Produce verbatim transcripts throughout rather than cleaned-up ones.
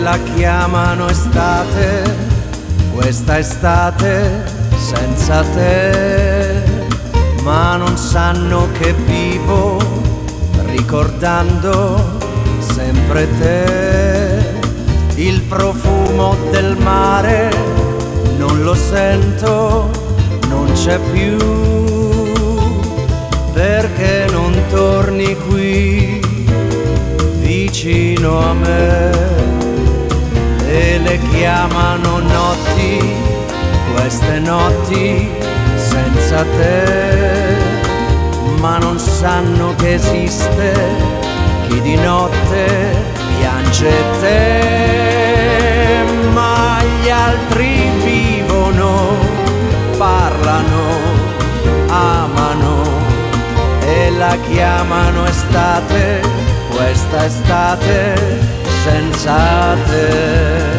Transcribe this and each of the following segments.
la chiamano estate, questa estate senza te, ma non sanno che vivo ricordando sempre te. Il profumo del mare non lo sento, non c'è più, perché non torni qui vicino a me. E le chiamano notti, queste notti senza te, ma non sanno che esiste chi di notte piange te. Ma gli altri vivono, parlano, amano e la chiamano estate, questa estate senza te.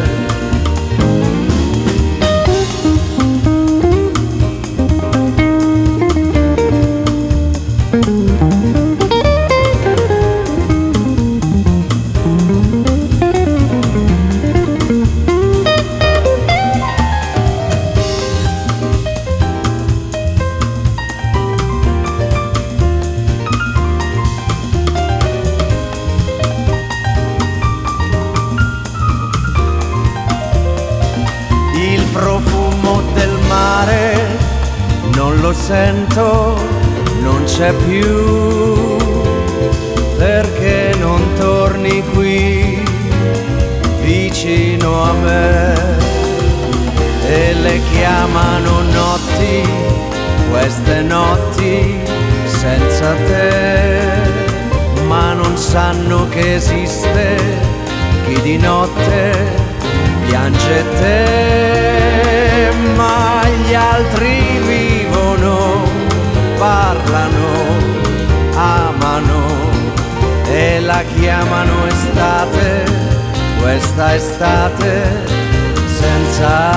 Il profumo del mare non lo sento, non c'è più, perché non torni qui vicino a me. E le chiamano notti, queste notti senza te, ma non sanno che esiste chi di notte piange te. Ma gli altri vivono, parlano, amano e la chiamano estate, questa estate senza